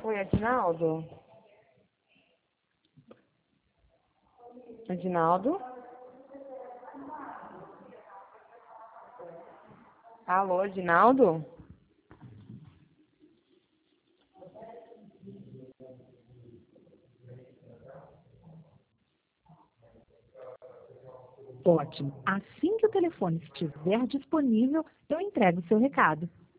Oi, Adinaldo? Adinaldo? Alô, Adinaldo? Ótimo. Assim que o telefone estiver disponível, eu entrego o seu recado.